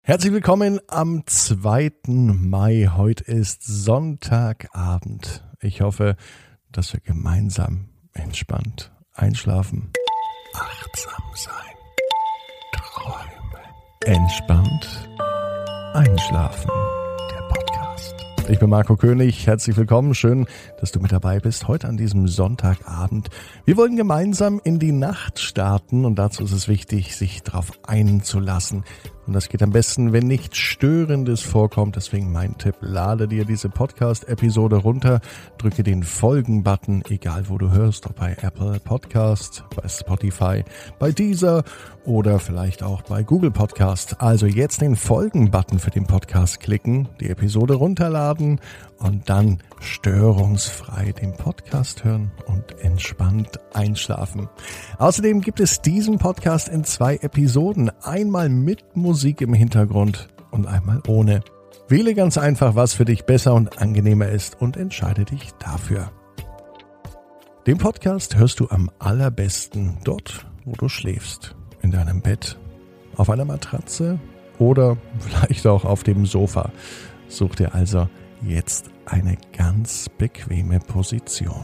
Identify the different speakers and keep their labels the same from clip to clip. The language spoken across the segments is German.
Speaker 1: Herzlich willkommen am 2. Mai. Heute ist Sonntagabend. Ich hoffe, dass wir gemeinsam entspannt einschlafen. Achtsam sein. Träumen. Entspannt einschlafen. Der Podcast. Ich bin Marco König. Herzlich willkommen. Schön, dass du mit dabei bist. Heute an diesem Sonntagabend. Wir wollen gemeinsam in die Nacht starten und dazu ist es wichtig, sich darauf einzulassen. Und das geht am besten, wenn nichts Störendes vorkommt. Deswegen mein Tipp, lade dir diese Podcast-Episode runter, drücke den Folgen-Button, egal wo du hörst, ob bei Apple Podcast, bei Spotify, bei Deezer oder vielleicht auch bei Google Podcast. Also jetzt den Folgen-Button für den Podcast klicken, die Episode runterladen und dann störungsfrei den Podcast hören und entspannt einschlafen. Außerdem gibt es diesen Podcast in 2 Episoden. Einmal mit Musik im Hintergrund und einmal ohne. Wähle ganz einfach, was für dich besser und angenehmer ist und entscheide dich dafür. Den Podcast hörst du am allerbesten dort, wo du schläfst. In deinem Bett, auf einer Matratze oder vielleicht auch auf dem Sofa. Such dir also jetzt eine ganz bequeme Position.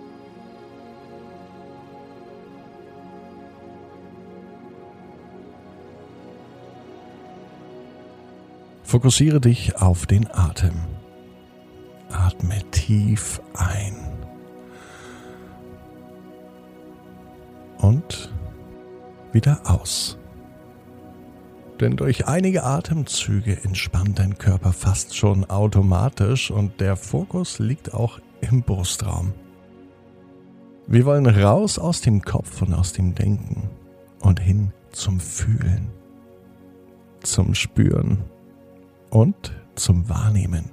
Speaker 1: Fokussiere dich auf den Atem. Atme tief ein und wieder aus. Denn durch einige Atemzüge entspannt dein Körper fast schon automatisch und der Fokus liegt auch im Brustraum. Wir wollen raus aus dem Kopf und aus dem Denken und hin zum Fühlen, zum Spüren und zum Wahrnehmen.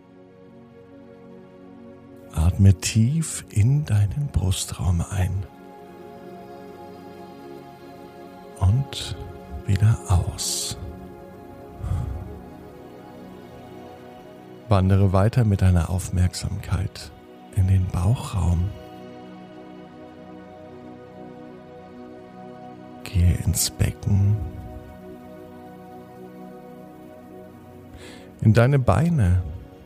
Speaker 1: Atme tief in deinen Brustraum ein und wieder aus. Wandere weiter mit deiner Aufmerksamkeit in den Bauchraum. Gehe ins Becken, in deine Beine.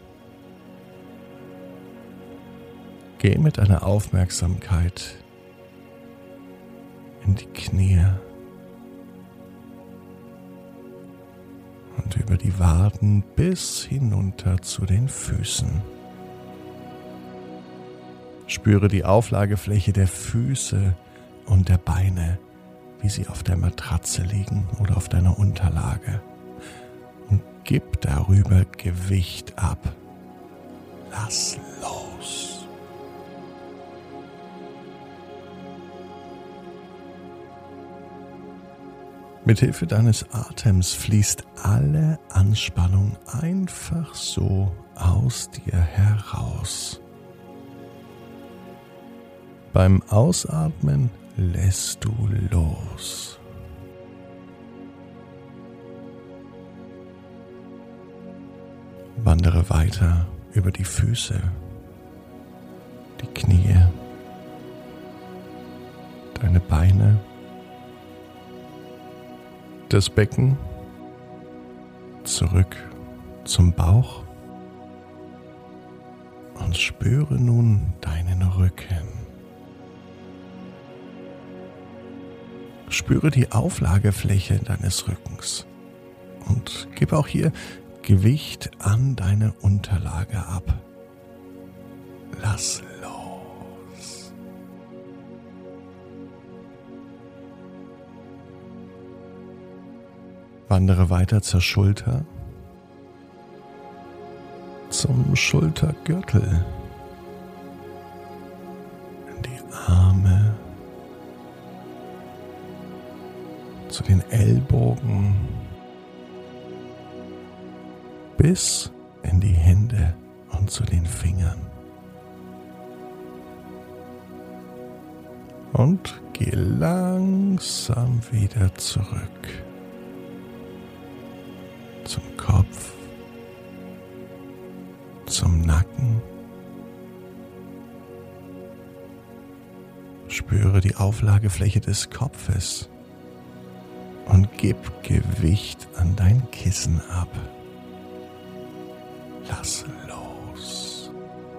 Speaker 1: Geh mit deiner Aufmerksamkeit in die Knie und über die Waden bis hinunter zu den Füßen. Spüre die Auflagefläche der Füße und der Beine, wie sie auf der Matratze liegen oder auf deiner Unterlage. Und gib darüber Gewicht ab. Lass los. Mithilfe deines Atems fließt alle Anspannung einfach so aus dir heraus. Beim Ausatmen lässt du los. Wandere weiter über die Füße, die Knie, deine Beine, das Becken, zurück zum Bauch und spüre nun deinen Rücken. Spüre die Auflagefläche deines Rückens und gib auch hier Gewicht an deine Unterlage ab. Lass los. Wandere weiter zur Schulter, zum Schultergürtel, in die Arme, zu den Ellbogen, bis in die Hände und zu den Fingern. Und geh langsam wieder zurück zum Kopf, zum Nacken. Spüre die Auflagefläche des Kopfes und gib Gewicht an dein Kissen ab. Lass los.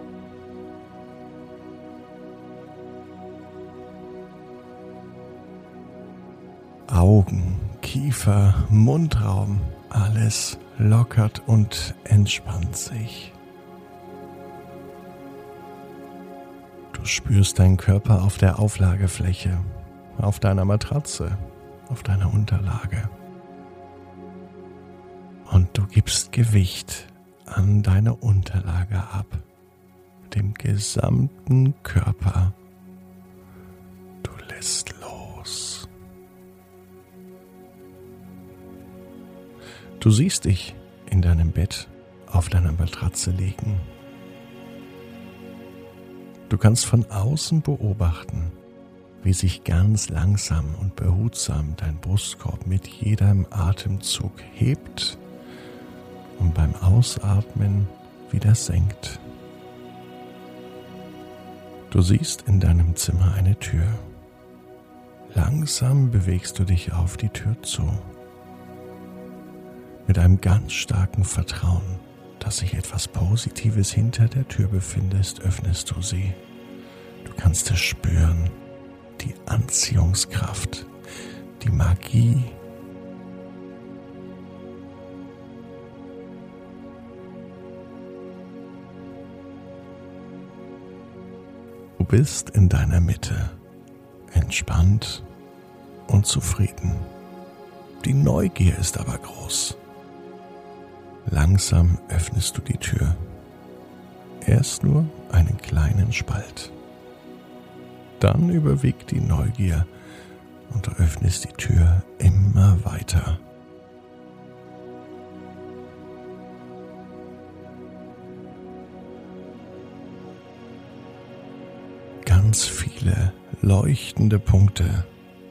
Speaker 1: Augen, Kiefer, Mundraum, alles lockert und entspannt sich. Du spürst deinen Körper auf der Auflagefläche, auf deiner Matratze, auf deiner Unterlage. Und du gibst Gewicht an deine Unterlage ab, dem gesamten Körper. Du lässt los. Du siehst dich in deinem Bett auf deiner Matratze liegen. Du kannst von außen beobachten, wie sich ganz langsam und behutsam dein Brustkorb mit jedem Atemzug hebt und beim Ausatmen wieder senkt. Du siehst in deinem Zimmer eine Tür. Langsam bewegst du dich auf die Tür zu. Mit einem ganz starken Vertrauen, dass sich etwas Positives hinter der Tür befindet, öffnest du sie. Du kannst es spüren, die Anziehungskraft, die Magie. Du bist in deiner Mitte, entspannt und zufrieden. Die Neugier ist aber groß. Langsam öffnest du die Tür. Erst nur einen kleinen Spalt. Dann überwiegt die Neugier und du öffnest die Tür immer weiter. Ganz viele leuchtende Punkte.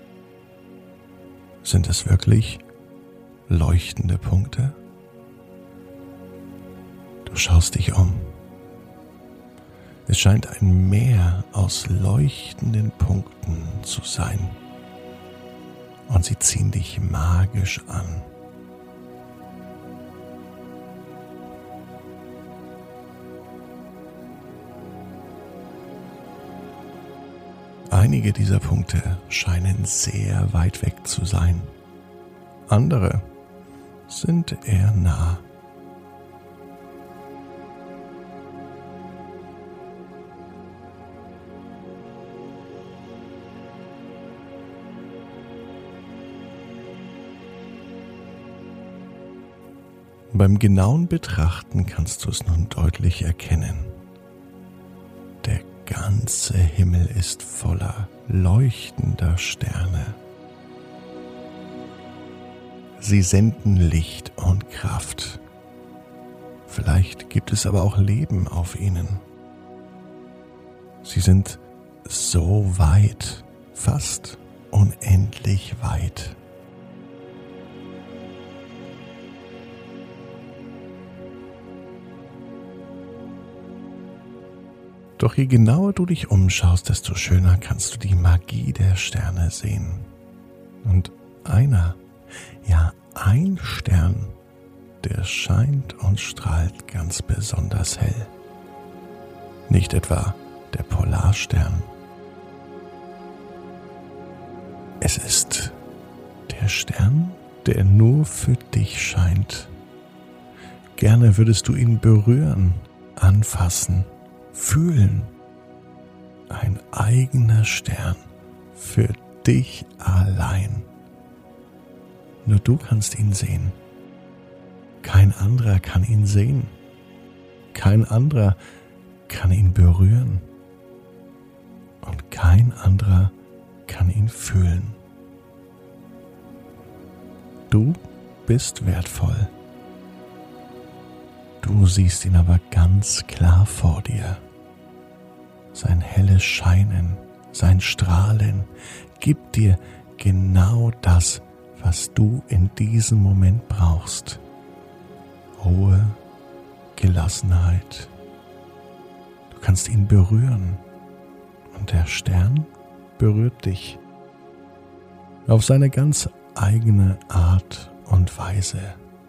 Speaker 1: Sind es wirklich leuchtende Punkte? Du schaust dich um. Es scheint ein Meer aus leuchtenden Punkten zu sein. Und sie ziehen dich magisch an. Einige dieser Punkte scheinen sehr weit weg zu sein. Andere sind eher nah. Beim genauen Betrachten kannst du es nun deutlich erkennen. Der ganze Himmel ist voller leuchtender Sterne. Sie senden Licht und Kraft. Vielleicht gibt es aber auch Leben auf ihnen. Sie sind so weit, fast unendlich weit. Doch je genauer du dich umschaust, desto schöner kannst du die Magie der Sterne sehen. Und ein Stern, der scheint und strahlt ganz besonders hell. Nicht etwa der Polarstern. Es ist der Stern, der nur für dich scheint. Gerne würdest du ihn berühren, anfassen, fühlen. Ein eigener Stern für dich allein. Nur du kannst ihn sehen. Kein anderer kann ihn sehen. Kein anderer kann ihn berühren. Und kein anderer kann ihn fühlen. Du bist wertvoll. Du siehst ihn aber ganz klar vor dir. Sein helles Scheinen, sein Strahlen gibt dir genau das, was du in diesem Moment brauchst. Ruhe, Gelassenheit. Du kannst ihn berühren und der Stern berührt dich. Auf seine ganz eigene Art und Weise.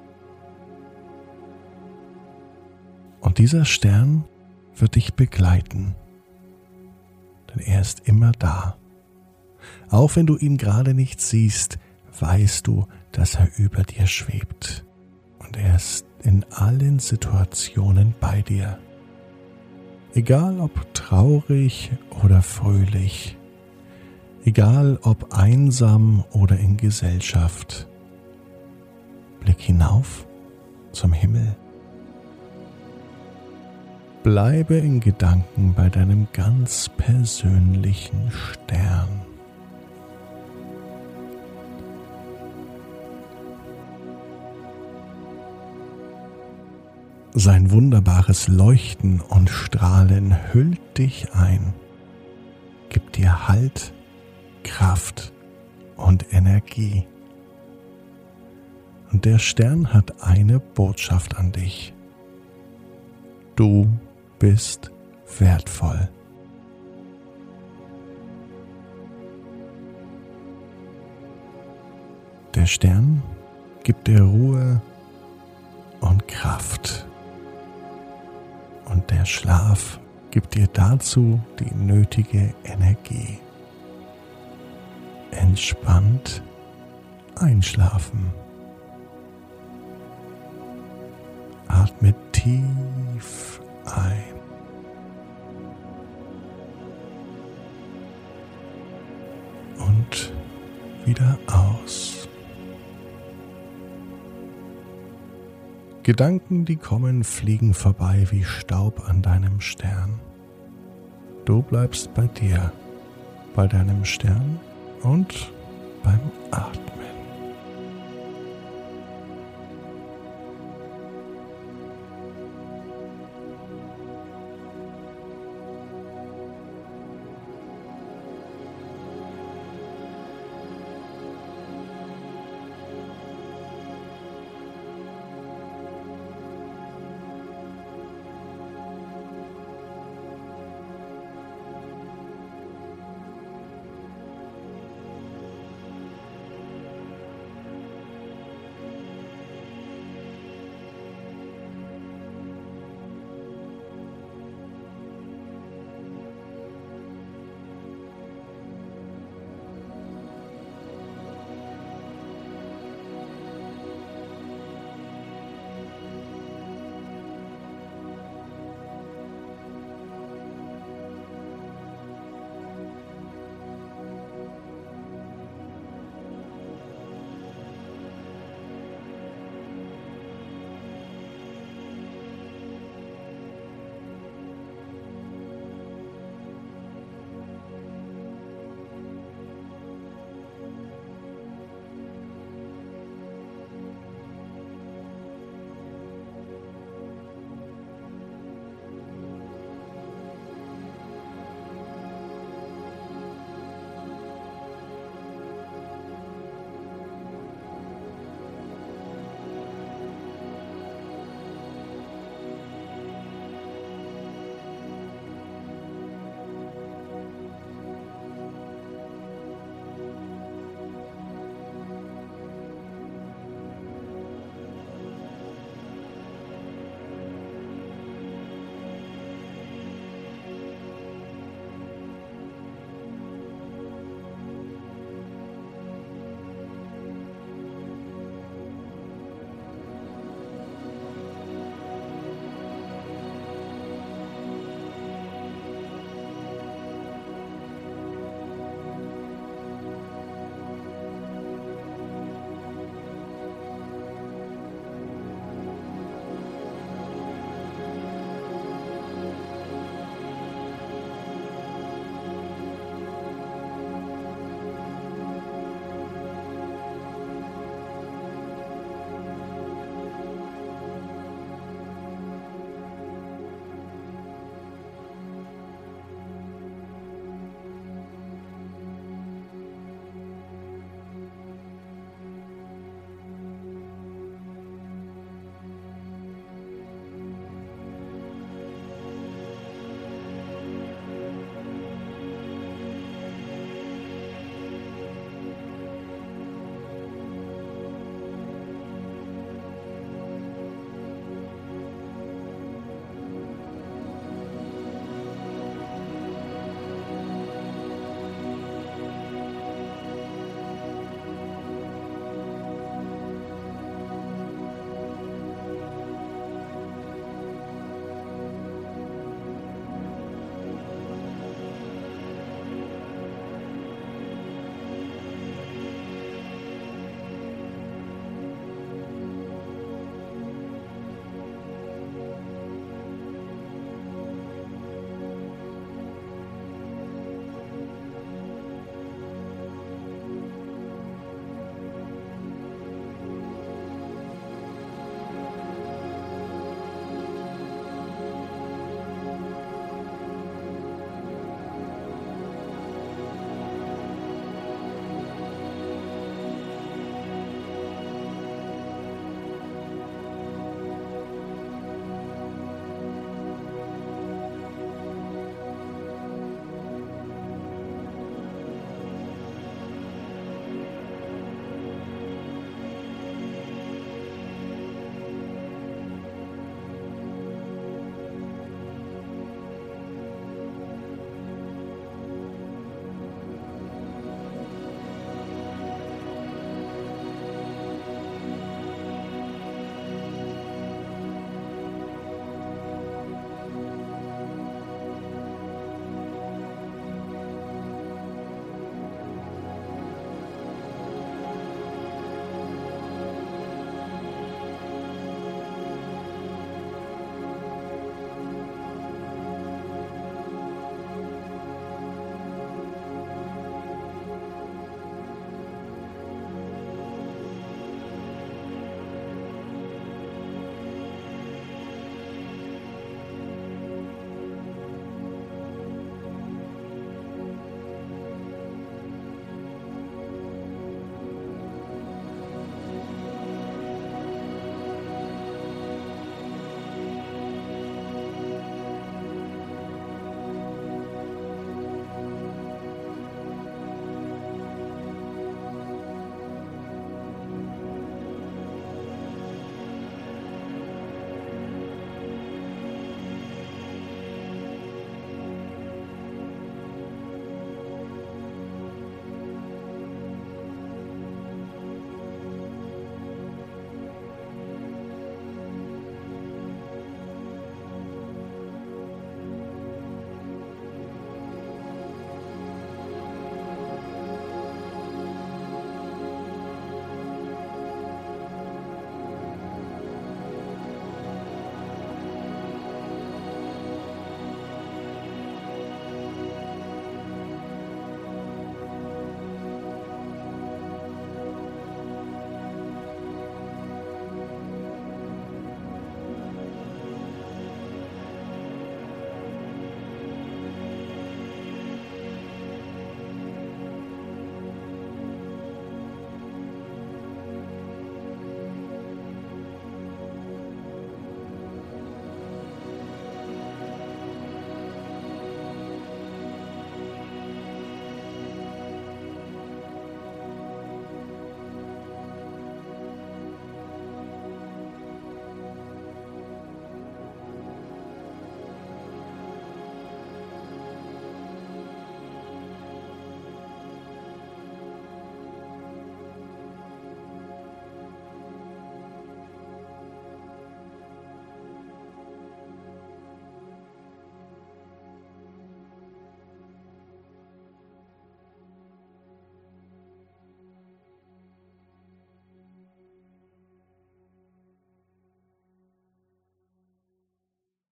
Speaker 1: Und dieser Stern wird dich begleiten, denn er ist immer da. Auch wenn du ihn gerade nicht siehst, weißt du, dass er über dir schwebt. Und er ist in allen Situationen bei dir. Egal ob traurig oder fröhlich, egal ob einsam oder in Gesellschaft, blick hinauf zum Himmel. Bleibe in Gedanken bei deinem ganz persönlichen Stern. Sein wunderbares Leuchten und Strahlen hüllt dich ein, gibt dir Halt, Kraft und Energie. Und der Stern hat eine Botschaft an dich. Du bist wertvoll. Der Stern gibt dir Ruhe und Kraft. Und der Schlaf gibt dir dazu die nötige Energie. Entspannt einschlafen. Atme tief ein. Und wieder aus. Gedanken, die kommen, fliegen vorbei wie Staub an deinem Stern. Du bleibst bei dir, bei deinem Stern und beim Atmen.